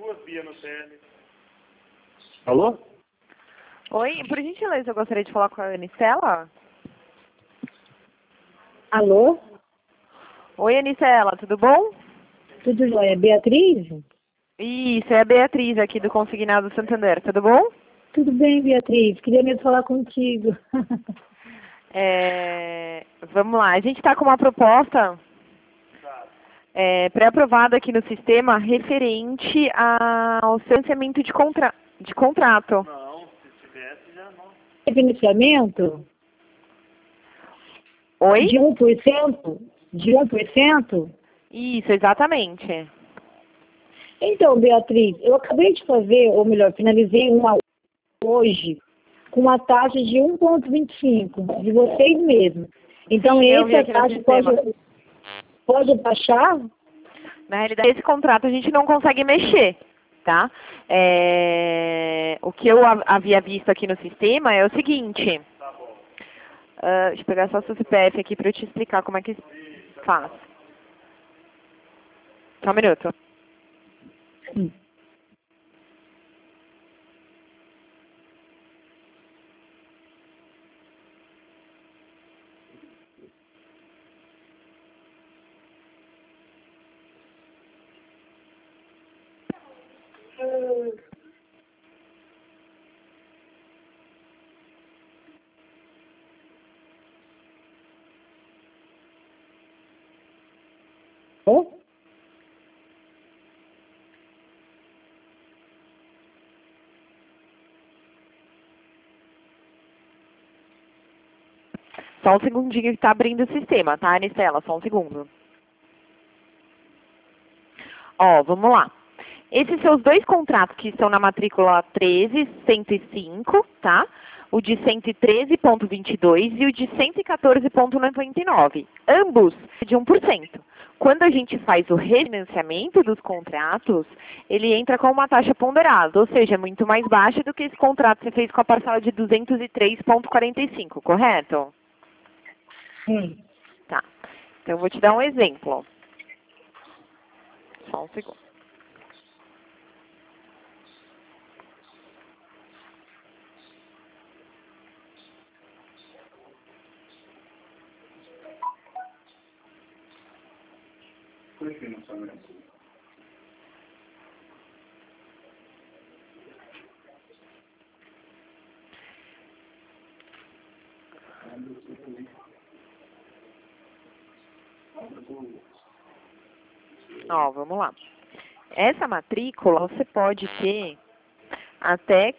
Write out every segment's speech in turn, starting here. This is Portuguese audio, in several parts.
Alô? Oi, por gentileza, eu gostaria de falar com a Anicela. Alô? Oi, Anicela, tudo bom? Tudo jóia? Beatriz? Isso, é a Beatriz aqui do Consignado Santander, tudo bom? Tudo bem, Beatriz. Queria mesmo falar contigo. Vamos lá, a gente está com uma proposta pré-aprovada aqui no sistema referente ao financiamento de contrato. Não, se tivesse já não. Financiamento? Oi? De 1%? De 1%? Isso, exatamente. Então, Beatriz, eu acabei de fazer, ou melhor, finalizei uma hoje com uma taxa de 1,25 de vocês mesmos. Então, Sim, eu vi essa aqui no taxa pode baixar? Na realidade, esse contrato a gente não consegue mexer, tá? O que eu havia visto aqui no sistema é o seguinte. Tá bom. Deixa eu pegar só seu CPF aqui para eu te explicar como é que faz. Só um minuto. Sim. Oh? Só um segundinho que está abrindo o sistema, tá, Anicela? Só um segundo. Ó, vamos lá. Esses seus dois contratos que estão na matrícula 13105, tá? O de 113,22 e o de 114,99. Ambos de 1%. Quando a gente faz o refinanciamento dos contratos, ele entra com uma taxa ponderada, ou seja, muito mais baixa do que esse contrato que você fez com a parcela de 203,45, correto? Sim. Tá. Então, eu vou te dar um exemplo. Só um segundo. Por financiamento. Ó, vamos lá. Essa matrícula você pode ter até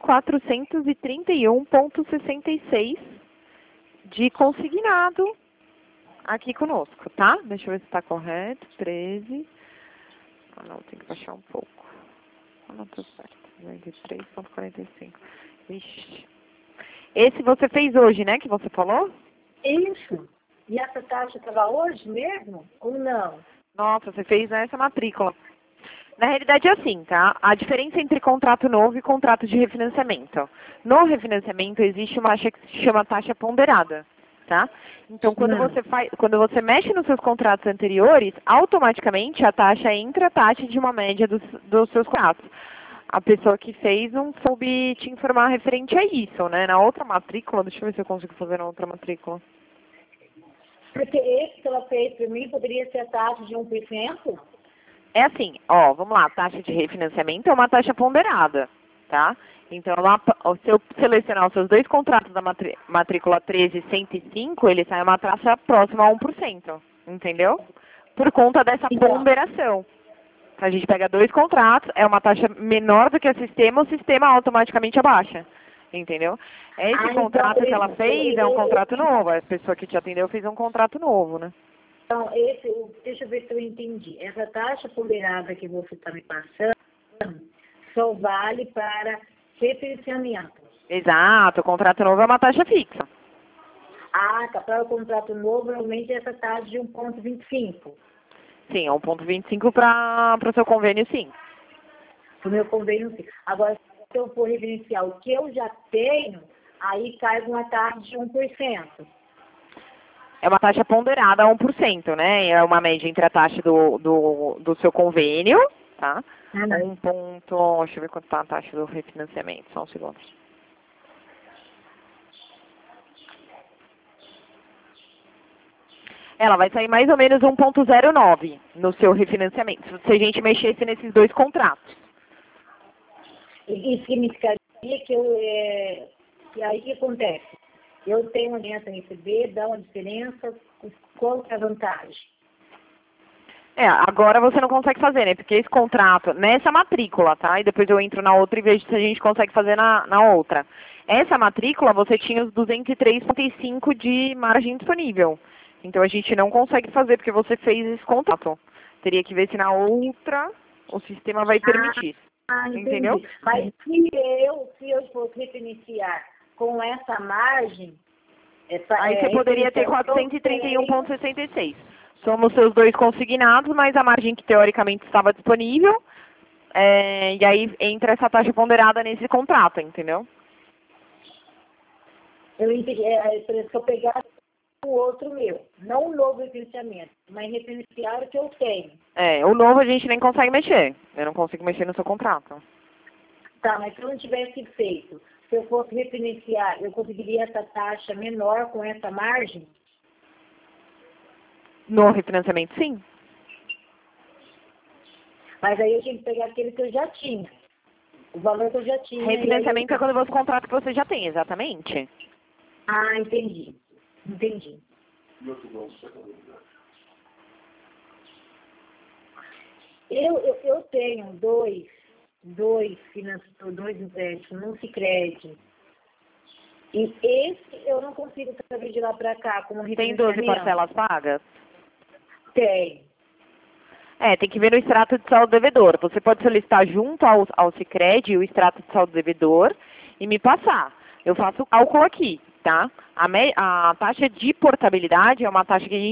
431,66 de consignado aqui conosco, tá? Deixa eu ver se está correto. 13. Ah, não, tem que baixar um pouco. Ah, não, tá certo. 23,45. Ixi. Esse você fez hoje, né, que você falou? Isso. E essa taxa estava hoje mesmo ou não? Nossa, você fez essa matrícula. Na realidade é assim, tá? A diferença entre contrato novo e contrato de refinanciamento. No refinanciamento existe uma taxa que se chama taxa ponderada, tá? Então, quando você mexe nos seus contratos anteriores, automaticamente a taxa entra a taxa de uma média dos seus contratos. A pessoa que fez não soube te informar referente a isso, né? Na outra matrícula, deixa eu ver se eu consigo fazer na outra matrícula. Porque esse que ela fez para mim poderia ser a taxa de 1%? É assim, ó, vamos lá, a taxa de refinanciamento é uma taxa ponderada, tá? Então, lá, se eu selecionar os seus dois contratos da matrícula 13.105, ele sai uma taxa próxima a 1%, entendeu? Por conta dessa ponderação. A gente pega dois contratos, é uma taxa menor do que o sistema automaticamente abaixa, entendeu? Esse contrato que ela fez é um contrato novo, a pessoa que te atendeu fez um contrato novo, né? Então, deixa eu ver se eu entendi. Essa taxa ponderada que você está me passando só vale para refinanciamento. Exato, o contrato novo é uma taxa fixa. Ah, tá. Para o contrato novo, realmente essa taxa de 1,25. Sim, é 1,25 para o seu convênio, sim. O meu convênio, sim. Agora, se eu for referenciar o que eu já tenho, aí cai uma taxa de 1%. É uma taxa ponderada a 1%, né? É uma média entre a taxa do seu convênio, tá? Deixa eu ver quanto está a taxa do refinanciamento, só um segundo. Ela vai sair mais ou menos 1,09 no seu refinanciamento, se a gente mexesse nesses dois contratos. Isso significaria que aí o que acontece? Eu tenho uma aliança a receber, dá uma diferença, qual que é a vantagem? Agora você não consegue fazer, né? Porque esse contrato, nessa matrícula, tá? E depois eu entro na outra e vejo se a gente consegue fazer na outra. Essa matrícula, você tinha os 203,5 de margem disponível. Então a gente não consegue fazer porque você fez esse contrato. Teria que ver se na outra o sistema vai permitir. Entendeu? Mas se eu fosse referenciar com essa margem... Aí você poderia ter 431,66. Somos seus dois consignados, mas a margem que teoricamente estava disponível. E aí entra essa taxa ponderada nesse contrato, entendeu? Eu entendi. Por exemplo, se eu pegar o outro meu, não o novo refinanciamento, mas refinanciar o que eu tenho. O novo a gente nem consegue mexer. Eu não consigo mexer no seu contrato. Tá, mas se eu não tivesse feito, se eu fosse refinanciar, eu conseguiria essa taxa menor com essa margem? No refinanciamento, sim. Mas aí eu tinha que pegar aquele que eu já tinha. O valor que eu já tinha. Refinanciamento é quando você contrata que você já tem, exatamente. Ah, entendi. Entendi. Eu tenho dois empréstimos, um Sicredi. E esse eu não consigo trazer de lá para cá como Tem refinanciamento. 12 parcelas pagas? Tem. Tem que ver no extrato de saldo devedor. Você pode solicitar junto ao Sicredi o extrato de saldo devedor e me passar. Eu faço o cálculo aqui, tá? A taxa de portabilidade é uma taxa que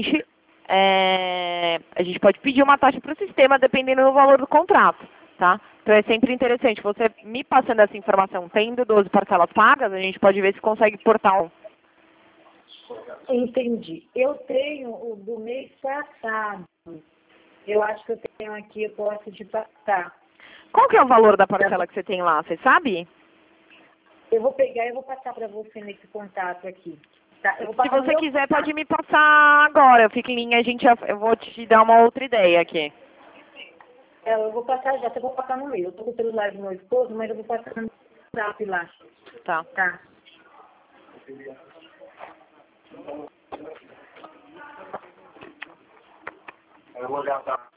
a gente pode pedir uma taxa para o sistema dependendo do valor do contrato, tá? Então é sempre interessante, você me passando essa informação, tendo 12 parcelas pagas, a gente pode ver se consegue portar um. Entendi. Eu tenho o do mês passado. Eu acho que eu tenho aqui, eu posso te passar. Qual que é o valor da parcela que você tem lá, você sabe? Eu vou pegar e vou passar para você nesse contato aqui. Tá? Se você quiser, pode me passar agora. Eu fico em linha, eu vou te dar uma outra ideia aqui. Eu vou passar já, eu vou passar no meio. Eu estou com o celular do meu esposo, mas eu vou passar no WhatsApp lá. Tá. Tá. Eu vou olhar, tá?